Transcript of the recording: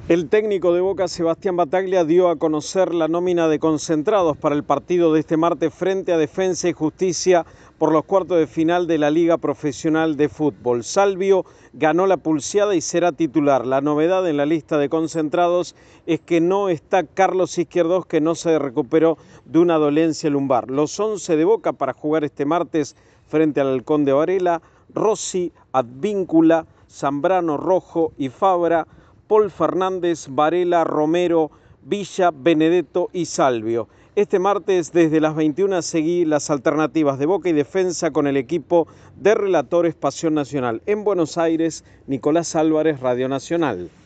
El técnico de Boca, Sebastián Battaglia, dio a conocer la nómina de concentrados para el partido de este martes frente a Defensa y Justicia por los cuartos de final de la Liga Profesional de Fútbol. Salvio ganó la pulseada y será titular. La novedad en la lista de concentrados es que no está Carlos Izquierdos, que no se recuperó de una dolencia lumbar. Los 11 de Boca para jugar este martes frente al Halcón de Varela: Rossi, Advíncula, Zambrano, Rojo y Fabra, Paul Fernández, Varela, Romero, Villa, Benedetto y Salvio. Este martes desde las 21 seguí las alternativas de Boca y Defensa con el equipo de relatores Pasión Nacional. En Buenos Aires, Nicolás Álvarez, Radio Nacional.